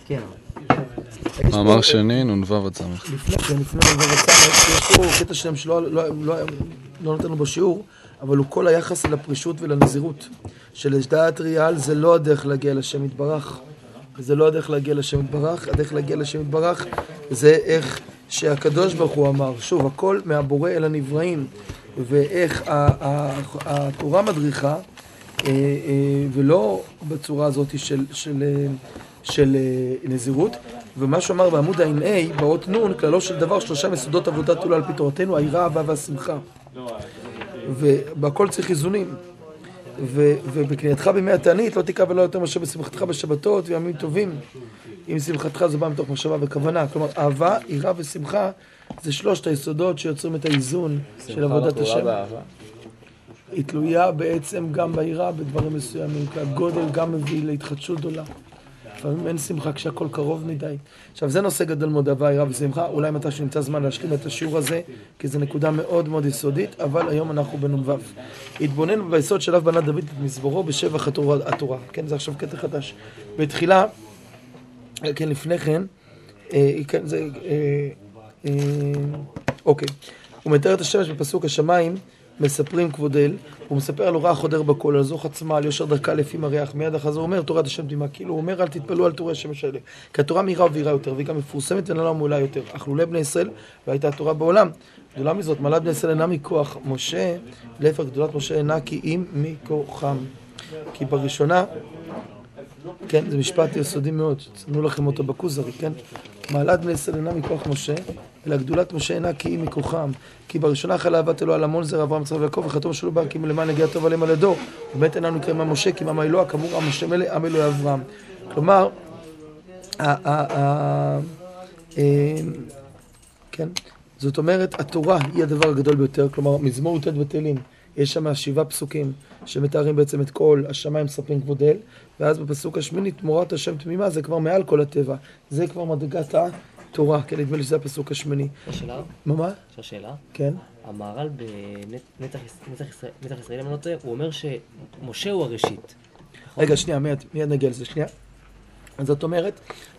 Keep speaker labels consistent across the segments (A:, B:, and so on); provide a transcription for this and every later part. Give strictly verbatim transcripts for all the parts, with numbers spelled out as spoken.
A: כן.
B: מאמר שני, נ"ו עד סמך.
C: לפני כן, לפני נ"ו עד סמך, יש פה קטע שלהם שלא לא נתנו בו שיעור, אבל הוא כל היחס לפרישות ולנזירות. שלדעת ריאל זה לא הדרך להגיע לשם יתברך. זה לא הדרך להגיע לשם יתברך, הדרך להגיע לשם יתברך זה איך שהקדוש ברוך הוא אמר, שוב, הכל מהבורא אל הנבראים, ואיך התורה מדריכה, ולא בצורה הזאת של, של, של נזירות. ומה שאומר בעמוד ה-A, באות נון, כללו של דבר שלושה מסודות עבודת תולה על פי תורתנו, היראה, האהבה והשמחה. ובהכל צריך איזונים. ו- ובקנייתך בימי התענית לא תיקח ולא יותר מאשר בשמחתך בשבתות וימים טובים. אם שמחתך זו באה מתוך מחשבה וכוונה. כלומר, אהבה, יראה ושמחה זה שלושת היסודות שיוצרים את האיזון של עבודת השם. היא תלויה בעצם גם ביראה בדברים מסוימים, כי הגודל גם מביא להתחדשות גדולה. לפעמים אין שמחה כשהכל קרוב מדי. עכשיו, זה נושא גדול מאוד, אהבה, יראה ושמחה. אולי מתי שנמצא זמן להשלים את השיעור הזה, כי זו נקודה מאוד מאוד יסודית, אבל היום אנחנו בנ"ו. התבונן ביסוד שלב בנה דוד את מזמורו בשבח התורה. כן, זה עכשיו קטע חדש. בתחילה, כן, לפני כן, אה, כן, זה, אה, אה, אוקיי. הוא מתאר את השמש בפסוק השמיים, מספרים כבודל, הוא מספר על אורה חודר בכל, על זוך עצמה, על יושר דרכה לפי מריח, מיד אחר זה אומר תורת השם תמימה, כאילו הוא אומר אל תתפלו על תורי השמש האלה, כי התורה מהירה ובירה יותר, והיא גם מפורסמת ונעלה ומעולה יותר, אך לולא בני ישראל והייתה התורה בעולם. גדולה מזאת, מעלת בני ישראל אינה מכוח משה, להפך גדולת משה אינה כי אם מכוחם. כי בראשונה, כן, זה משפט יסודי מאוד, צמנו לכם אותו בכוזרי, כן? מעלת בני ישראל אינה מכוח משה, אלא גדולת משה אינה כי היא מכוחם. כי בראשונה חלה אהבת אלוה על המון זרע אברהם יצחק ויעקב וחתום שלו בר כי למען הגיע טוב עליהם על ידו. ובאמת איננו נקראים עם משה כי עם אלוה כאמור עם השם אלה עם אלוהי אברהם. כלומר, כן, זאת אומרת התורה היא הדבר הגדול ביותר. כלומר מזמור י"ט בתהילים יש שם שבעה פסוקים שמתארים בעצם את כל השמיים מספרים כבודל, ואז בפסוק השמיני תמורת השם תמימה זה כבר מעל כל הטבע, זה כבר מדרגת התורה, כן, נדמה לי שזה הפסוק השמיני.
A: שאלה?
C: מה מה?
A: שאלה?
C: כן.
A: המהר"ל בנצח ישראל, הוא אומר שמשה הוא הראשית.
C: רגע, שנייה, מיד, מיד נגיע לזה, שנייה. אז זאת אומרת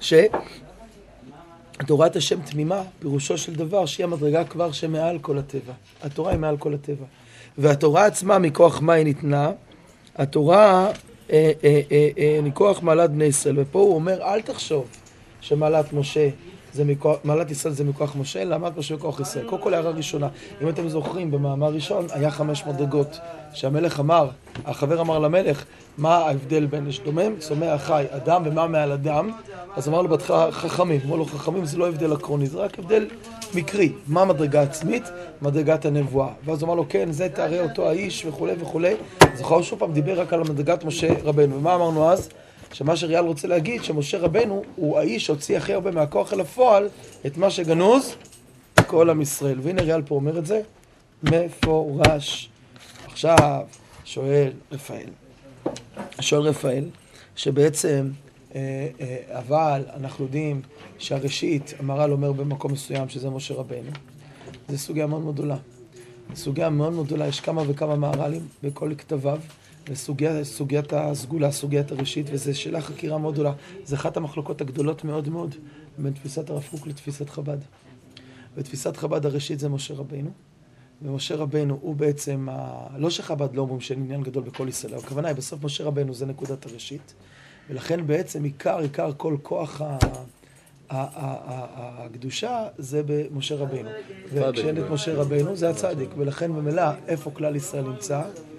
C: שתורת השם תמימה, פירושו של דבר שהיא המדרגה כבר שמעל כל הטבע. התורה היא מעל כל הטבע. והתורה עצמה מכוח מה היא ניתנה? התורה אה, אה, אה, אה, מכוח מעלת בני ישראל. ופה הוא אומר, אל תחשוב שמעלת משה זה מכוח, מעלת ישראל זה מכוח משה, לעמת משה מכוח ישראל. קודם כל הערה ראשונה, אם אתם זוכרים, במאמר ראשון היה חמש מדרגות, שהמלך אמר, החבר אמר למלך, מה ההבדל בין יש דומם, צומח חי, אדם ומה מעל אדם? אז אמר לו בהתחלה חכמים, אמרו לו חכמים זה לא הבדל עקרוני, זה רק הבדל מקרי, מה מדרגה עצמית, מדרגת הנבואה. ואז הוא אמר לו כן, זה תראה אותו האיש וכו' וכו'. אז הוא שוב פעם דיבר רק על מדרגת משה רבנו, ומה אמרנו אז? שמה שריאל רוצה להגיד, שמשה רבנו הוא האיש שהוציא הכי הרבה מהכוח אל הפועל את מה שגנוז כל עם ישראל. והנה ריאל פה אומר את זה מפורש. עכשיו שואל רפאל, שואל רפאל שבעצם אה, אה, אבל אנחנו יודעים שהראשית המהר"ל אומר במקום מסוים שזה משה רבנו. זה סוגיה מאוד מאוד גדולה. סוגיה מאוד מאוד גדולה, יש כמה וכמה מהר"לים בכל כתביו. וסוגיית, סוגיית הסגולה, סוגיית הראשית, וזו שאלה חקירה מאוד גדולה. זה אחת המחלוקות הגדולות מאוד מאוד בין תפיסת הרב קוק לתפיסת חב"ד. ותפיסת חב"ד הראשית זה משה רבנו, ומשה רבנו הוא בעצם, ה... לא שחב"ד לא אומרים שאין עניין גדול בכל ישראל, הכוונה היא בסוף משה רבנו זה נקודת הראשית, ולכן בעצם עיקר, עיקר כל כוח ה... הקדושה זה במשה רבנו. וכשאין את משה רבנו זה הצדיק, ולכן במילא איפה כלל ישראל נמצא?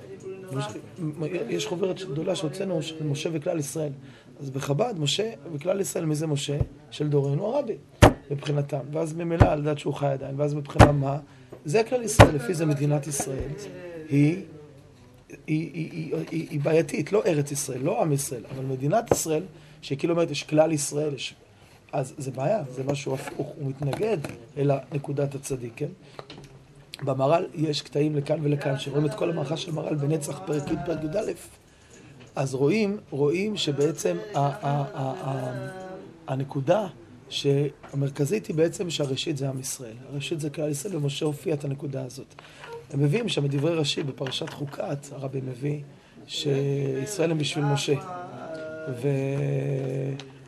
C: יש חוברת גדולה שהוצאנו של משה וכלל ישראל. אז בחב"ד, משה וכלל ישראל, מי זה משה? של דורנו הרבי, מבחינתם. ואז ממילא, לדעת שהוא חי עדיין. ואז מבחינה מה? זה כלל ישראל, לפי זה מדינת ישראל. היא, היא, היא, היא, היא, היא בעייתית, לא ארץ ישראל, לא עם ישראל, אבל מדינת ישראל, שכאילו אומרת, יש כלל ישראל, יש... אז זה בעיה, זה משהו הפוך, הוא מתנגד אל נקודת הצדיק, כן? במהר"ל יש קטעים לכאן ולכאן, שרואים את כל המערכה של מהר"ל בנצח פרק י' פרק י"א, אז רואים, רואים שבעצם ה- ה- ה- ה- הנקודה שהמרכזית היא בעצם שהראשית זה עם ישראל. הראשית זה כלל ישראל, ומשה הופיע את הנקודה הזאת. הם מביאים שם דברי רש"י בפרשת חוקת, הרבי מביא שישראל הם בשביל משה. ו...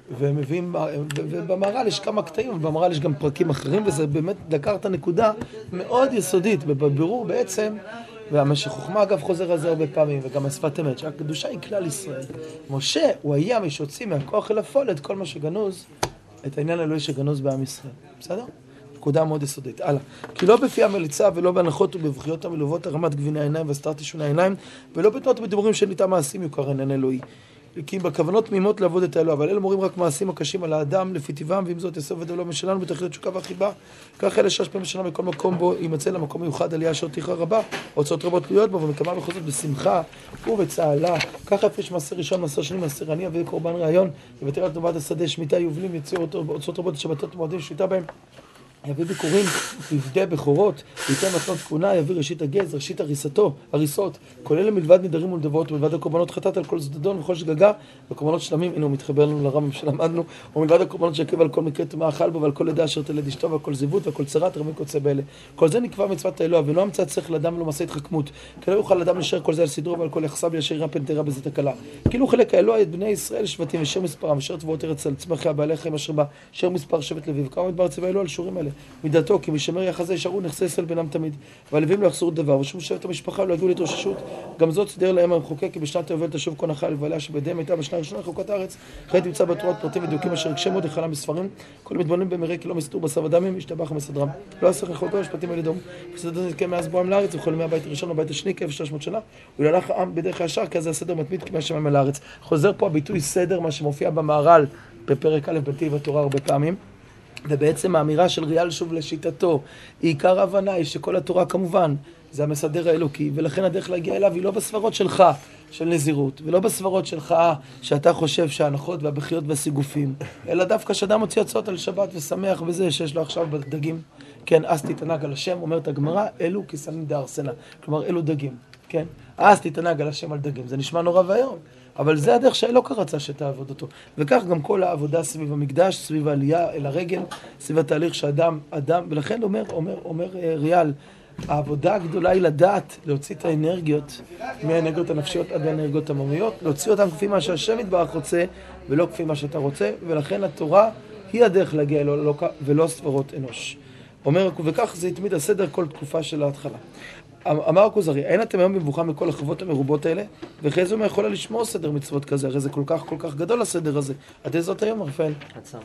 C: ומביאים, ובמהר"ל יש כמה קטעים, ובמהר"ל יש גם פרקים אחרים, וזה באמת דקרת נקודה מאוד יסודית, ובבירור בעצם, והמשך חוכמה אגב חוזר על זה הרבה פעמים, וגם השפת אמת, שהקדושה היא כלל ישראל. משה, הוא היה מי שהוציא מהכוח אל הפועל את כל מה שגנוז, את העניין האלוהי שגנוז בעם ישראל. בסדר? נקודה מאוד יסודית. הלאה. כי לא בפי המליצה ולא בהנחות ובבכיות המלוות הרמת גביני העיניים והסתרת תשוני העיניים, ולא בתנועות ובדיבורים של ניתה מעשים יוכר עניין אלוהי. כי בכוונות תמימות לעבוד את האלוה, אבל אלה מורים רק מעשים הקשים על האדם לפי טבעם, ועם זאת יסוף ודאו לא משלנו בתכלית תשוקה והחיבה. כך אלה שש פעמים בשנה בכל מקום בו יימצא למקום מיוחד עלייה אשר תכרה רבה, הוצאות רבות תלויות בו, ומקמה מחוזות בשמחה ובצהלה. ככה הפריש מעשר ראשון, מעשר שני, מעשר עני, אביא קורבן רעיון, יוותר על טובת השדה, שמיטה יובלים, יציעו הוצאות רבות שבתות ומועדים שליטה בהם. יביא ביקורים, יבדה בכורות, ייתן מתנות תכונה, יביא ראשית הגז, ראשית הריסתו, הריסות, כל אלה מלבד נדרים ולדבות, ומלבד הקורבנות חטאת על כל זדדון וכל שגגה, וקורבנות שלמים, הנה הוא מתחבר לנו לרמב"ם שלמדנו, ומלבד הקורבנות שעקב על כל מקרה טומאה אכל בו, ועל כל לידה אשר תלד אשתו, ועל כל זיוות, ועל כל צרת רמי קוצה באלה. כל זה נקבע מצוות האלוה, ולא המצא צריך לאדם ולא מעשה התחכמות. כי לא יוכל אדם לשאר כל זה על סדרו, ועל כל יחסה בלי אשר יראה פנתרה בזה תקלה. כאילו חלק האלוה את בני ישראל שבטים אשר מספרם, אשר תבואות ארץ על צמחיה בעלי חיים אשר בה, אשר מספר שבט לוי, וכמה מדבר צבא אלוה על שורים אלה. מידתו, כי משמר יחזה ישארו נכסי ישראל בינם תמיד, והלווים לא יחסרו דבר, ושום שבט המשפחה לא יגיעו להתרוששות. גם זאת סידר להם המחוקק, כי בשנת היובל תשוב כל נחל לבעליה שבדיהם הייתה בשנה הראשונה חוקת הארץ. אחרי תמצא בתורת פרטים ודוקים אשר יקשה מאוד יכלה מספרים, כל מתבונן במראה כי לא מסתור בשר ודמים, ישתבח ומסדרם. לא אסך לכלותו משפטים על ידום, וסדר נתקה מאז בואם לארץ, וכל ימי הבית הראשון ובית השני כאלף ושלוש מאות שנה, ולהלך העם בדרך הישר, כי אז הסדר מתמיד כמי השמיים על הארץ. חוזר פה הביטוי סדר, מה שמופיע במהר"ל בפרק א' בטיב התורה הרבה פעמים. ובעצם האמירה של ריאל שוב לשיטתו, עיקר ההבנה היא שכל התורה כמובן זה המסדר האלוקי, ולכן הדרך להגיע אליו היא לא בסברות שלך של נזירות, ולא בסברות שלך שאתה חושב שההנחות והבחיות והסיגופים, אלא דווקא שאדם מוציא הצעות על שבת ושמח בזה שיש לו עכשיו בדגים, כן, אז תתענג על השם, אומרת הגמרא, אלו כסמים דארסנה, כלומר אלו דגים, כן, אז תתענג על השם על דגים, זה נשמע נורא והיום. אבל זה הדרך שאלוקה רצה שתעבוד אותו. וכך גם כל העבודה סביב המקדש, סביב העלייה אל הרגל, סביב התהליך שאדם, אדם, ולכן אומר, אומר, אומר ריאל, העבודה הגדולה היא לדעת, להוציא את האנרגיות, מהאנרגיות הנפשיות עד האנרגיות המומיות, להוציא אותם כפי מה שהשם יתברך רוצה, ולא כפי מה שאתה רוצה, ולכן התורה היא הדרך להגיע אל אלוקה, ולא סברות אנוש. אומר, וכך זה יתמיד הסדר כל תקופה של ההתחלה. אמר הכוזרי, אין אתם היום במבוכה מכל החובות המרובות האלה, וכי איזו מה יכולה לשמור סדר מצוות כזה, הרי זה כל כך כל כך גדול הסדר הזה. עד איזו זאת היום, רפאל? עצם.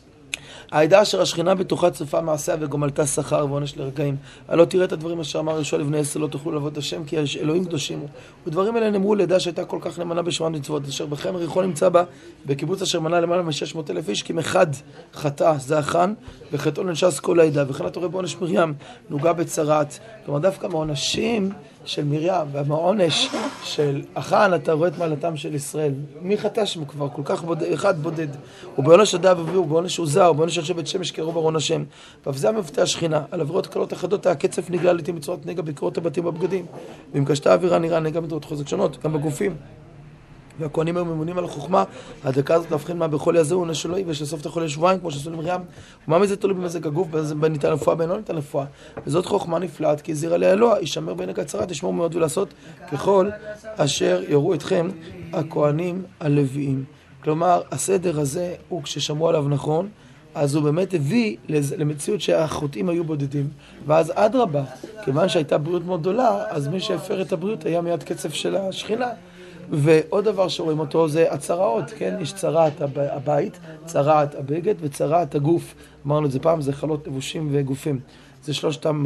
C: העדה אשר השכינה בתוכה צופה מעשיה וגומלתה שכר ועונש לרגעים. הלא תראה את הדברים אשר אמר יהושע לבני עשר לא תוכלו לעבוד השם כי אלוהים קדושים הוא. ודברים האלה נאמרו לעדה שהייתה כל כך נאמנה בשמונה מצוות, אשר בכם ריחו נמצא בה בקיבוץ אשר מנה למעלה מ-שש מאות אלף איש, כי מחד חטא זה החן וחטאו לנשס כל העדה, וכן אתה רואה בעונש מרים נוגע בצרת. כלומר דווקא מעונשים של מרים והעונש של החן אתה רואה את מעלתם של ישראל. מי חטא שם כבר כל כך בודד, אחד בודד, ובעונש הדב אביהו, ובעונש עוזה, ובעונש של שבט שמש קראו ברון השם. ואף זה המבטא השכינה, על עבירות קלות אחדות הקצף נגלה לעתים בצורת נגע בקרות הבתים בבגדים, ואם קשתה אווירה נראה נגע מדרות חוזק שונות, גם בגופים. והכהנים היו ממונים על החוכמה, הדקה הזאת להבחין מה בכל יזה הוא נש אלוהי, ויש לסוף את החולי שבועיים כמו שעשו למרים. ומה מזה תלוי במזג הגוף, בין ניתן רפואה בין לא ניתן רפואה. וזאת חוכמה נפלאת, כי הזהירה לאלוה, ישמר בעינק הצרת, ישמור מאוד ולעשות ככל אשר יראו אתכם הכהנים הלוויים. כלומר, הסדר הזה הוא כששמעו עליו נכון, אז הוא באמת הביא למציאות שהחוטאים היו בודדים. ואז עד רבה, כיוון שהייתה בריאות מאוד גדולה, אז מי שהפר את הבריאות היה מיד קצף של השכינה. ועוד דבר שרואים אותו זה הצרעות, כן? יש צרעת הבית, צרעת הבגד וצרעת הגוף. אמרנו את זה פעם, זה חלות לבושים וגופים. זה שלושתם,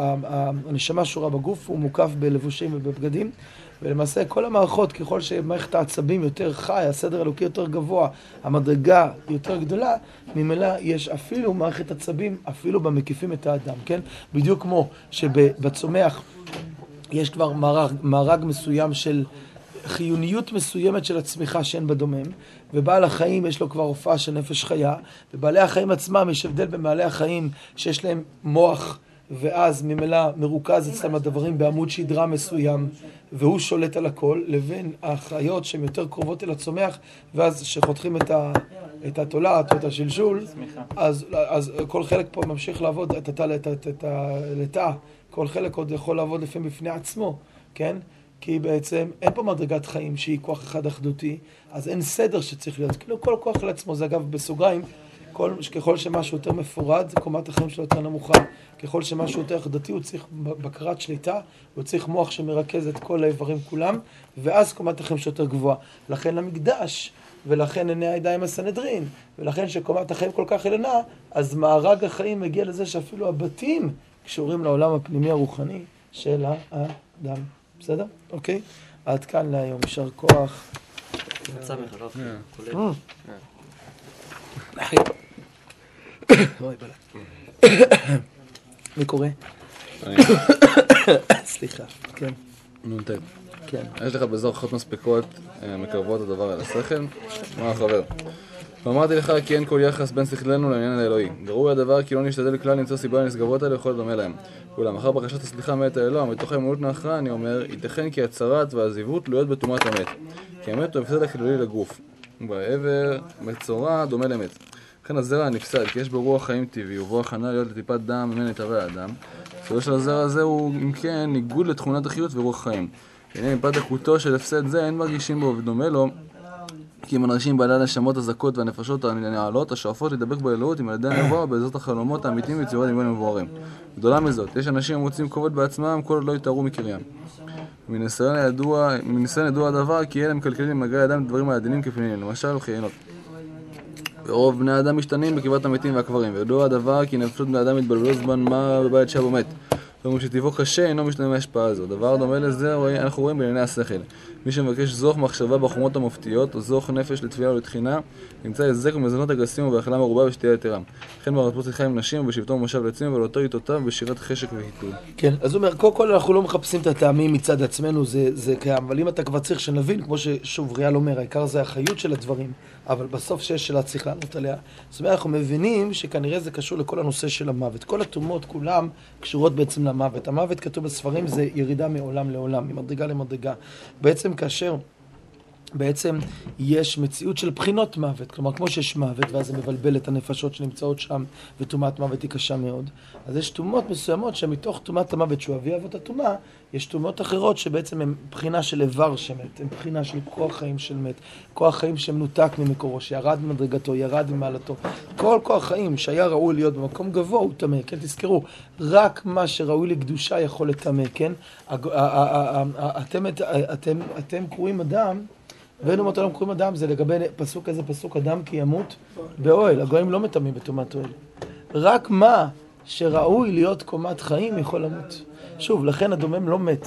C: הנשמה שורה בגוף, הוא מוקף בלבושים ובבגדים. ולמעשה כל המערכות, ככל שמערכת העצבים יותר חי, הסדר אלוקי יותר גבוה, המדרגה יותר גדולה, ממילא יש אפילו מערכת עצבים, אפילו במקיפים את האדם, כן? בדיוק כמו שבצומח יש כבר מארג, מארג מסוים של חיוניות מסוימת של הצמיחה שאין בדומם, ובעל החיים יש לו כבר הופעה של נפש חיה, ובעלי החיים עצמם יש הבדל במעלי החיים שיש להם מוח, ואז ממילא מרוכז אצלם הדברים בעמוד שדרה מסוים, והוא שולט על הכל, לבין החיות שהן יותר קרובות אל הצומח, ואז שחותכים את, ה, את התולעת או את השלשול, אז, אז כל חלק פה ממשיך לעבוד את התא לתא, כל חלק עוד יכול לעבוד לפעמים בפני עצמו, כן? כי בעצם אין פה מדרגת חיים שהיא כוח אחד אחדותי, אז אין סדר שצריך להיות. כאילו כל כוח לעצמו, זה אגב בסוגריים, כל, ככל שמשהו יותר מפורד, קומת החיים שלו יותר נמוכה. ככל שמשהו יותר אחדתי, הוא צריך בקרת שליטה, הוא צריך מוח שמרכז את כל האיברים כולם, ואז קומת החיים שלו יותר גבוהה. לכן למקדש, ולכן עיני הידיים הסנהדרין, ולכן שקומת החיים כל כך עליונה, אז מארג החיים מגיע לזה שאפילו הבתים קשורים לעולם הפנימי הרוחני של האדם. בסדר? אוקיי? עד כאן להיום. יישר כוח.
A: מצא מחרב, כולל.
C: אחי. אוי, בלה. מי קורא? סליחה. כן.
B: נ"ט.
C: כן.
B: יש לך בזו הוכחות מספיקות מקרבות הדבר אל השכל? מה החבר? ואמרתי לך כי אין כל יחס בין שכלנו לעניין האלוהי. גרוע הדבר כי לא נשתדל כלל למצוא סיבה לנסגרות האלה וכל דומה להם. אולם אחר בקשת הסליחה מאת האלוה, מתוך האמונות נחרה, אני אומר, ייתכן כי הצרת והעזיבות תלויות בטומאת המת. כי המת הוא הפסד הכללי לגוף. ובעבר מצורע דומה למת. לכן הזרע הנפסד, כי יש בו רוח חיים טבעי, ובו הכנה להיות לטיפת דם ממנו יתהווה האדם. הסוד של הזרע הזה הוא, אם כן, ניגוד לתכונת החיות ורוח חיים. הנה מפאת דקותו של הפסד זה, אין מרגישים בו ודומה לו, כי אם אנשים בעלי הנשמות הזכות והנפשות הנעלות, השואפות לדבק באלוהות עם על ידי הנבואה בעזרת החלומות האמיתיים ויצירות דמיון מבוארים. גדולה מזאת, יש אנשים המוצאים כבוד בעצמם, כל עוד לא יתארו מקריים. מניסיון ידוע, מניסיון ידוע הדבר, כי אלה מקלקלים למגע ידם דברים העדינים כפנינים, למשל וחיינות. ורוב בני האדם משתנים בקברת המתים והקברים, וידוע הדבר כי נפשות בני האדם התבלבלו זמן מה בבית שבו מת. ואומרים שטבעו קשה אינו משתנה מההשפעה הזו. דבר דומה לזה אנחנו רואים בענייני השכל. מי שמבקש זוך מחשבה בחומות המופתיות, או זוך נפש לתפילה ולתחינה, נמצא היזק ומזונות הגסים ובאכלה מרובה ושתייה יתרה. לכן ברטפות שיחה עם נשים ובשבתו מושב לעצים ולאותו עיתותיו בשירת חשק והיתול.
C: כן, אז הוא אומר, קודם כל אנחנו לא מחפשים את הטעמים מצד עצמנו, זה, זה קיים, אבל אם אתה כבר צריך שנבין, כמו ששוב ריאל אומר, העיקר זה החיות של הדברים, אבל בסוף שיש שאלה צריך לענות עליה. זאת אומרת, אנחנו מבינים שכנראה זה קשור לכל הנושא של המוות. כל התאומות כולם קשורות בעצם למוות. המוות כתוב בספרים זה ירידה מעולם לעולם, ממדרגה למדרגה. בעצם כאשר בעצם יש מציאות של בחינות מוות, כלומר כמו שיש מוות ואז זה מבלבל את הנפשות שנמצאות שם ותאומת מוות היא קשה מאוד, אז יש תאומות מסוימות שמתוך תאומת המוות שהוא אבי אבות התאומה, יש תאומות אחרות שבעצם הן בחינה של איבר שמת, הן בחינה של כוח חיים של מת, כוח חיים שמנותק ממקורו, שירד ממדרגתו, ירד ממעלתו, כל כוח חיים שהיה ראוי להיות במקום גבוה הוא טמא, כן, תזכרו, רק מה שראוי לקדושה יכול לטמא, כן, אתם, אתם, אתם קוראים אדם, ואין אומות העולם קוראים אדם, זה לגבי פסוק איזה פסוק, אדם כי ימות באוהל, הגויים לא מטמאים בטומאת אוהל. רק מה שראוי להיות קומת חיים יכול למות. שוב, לכן הדומם לא מת.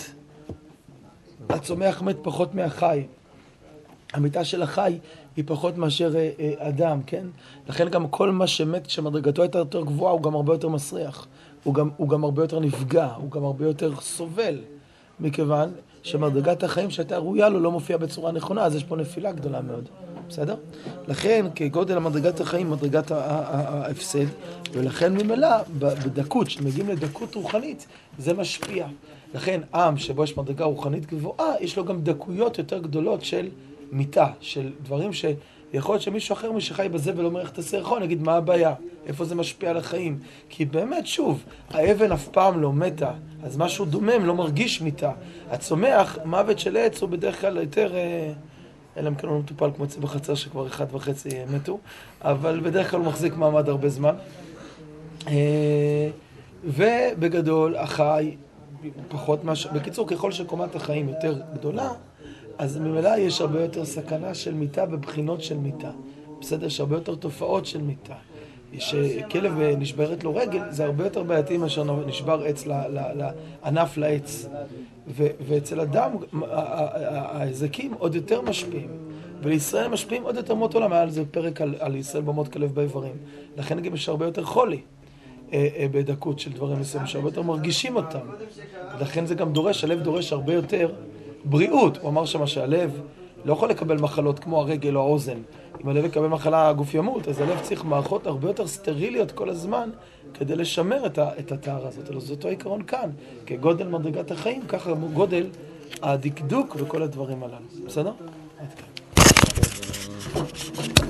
C: הצומח מת פחות מהחי. המיטה של החי היא פחות מאשר אדם, כן? לכן גם כל מה שמת כשמדרגתו הייתה יותר גבוהה, הוא גם הרבה יותר מסריח. הוא גם, הוא גם הרבה יותר נפגע, הוא גם הרבה יותר סובל. מכיוון שמדרגת החיים שהייתה ראויה לו לא מופיעה בצורה נכונה, אז יש פה נפילה גדולה מאוד. בסדר? לכן, כגודל המדרגת החיים, מדרגת ההפסד, ולכן ממילא, בדקות, שמגיעים לדקות רוחנית, זה משפיע. לכן, עם שבו יש מדרגה רוחנית גבוהה, יש לו גם דקויות יותר גדולות של מיטה, של דברים שיכול להיות שמישהו אחר משחי בזה ולא אומר איך תעשה רחון, נגיד מה הבעיה, איפה זה משפיע על החיים. כי באמת, שוב, האבן אף פעם לא מתה, אז משהו דומם לא מרגיש מיטה. הצומח, מוות של עץ הוא בדרך כלל יותר... אלא אם כן הוא מטופל כמו אצלי בחצר שכבר אחד וחצי מתו, אבל בדרך כלל הוא מחזיק מעמד הרבה זמן. ובגדול, החי פחות מש... בקיצור, ככל שקומת החיים יותר גדולה, אז ממילא יש הרבה יותר סכנה של מיטה בבחינות של מיטה. בסדר, יש הרבה יותר תופעות של מיטה. שכלב נשברת לו רגל, זה הרבה יותר בעייתי מאשר נשבר עץ לענף לעץ. ואצל אדם, ההזקים עוד יותר משפיעים. ולישראל משפיעים עוד יותר מות עולם. היה על זה פרק על, על ישראל במות כלב באיברים. לכן גם יש הרבה יותר חולי בדקות של דברים מסוימים, שהרבה יותר מרגישים אותם. לכן זה גם דורש, הלב דורש הרבה יותר בריאות. הוא אמר שמה שהלב לא יכול לקבל מחלות כמו הרגל או האוזן. אם הלב יקבל מחלה, הגוף ימות, אז הלב צריך מערכות הרבה יותר סטריליות כל הזמן כדי לשמר את, את התאר הזאת. אז זה אותו עיקרון כאן. כגודל מדרגת החיים, ככה גודל הדקדוק וכל הדברים הללו. בסדר? עד כאן.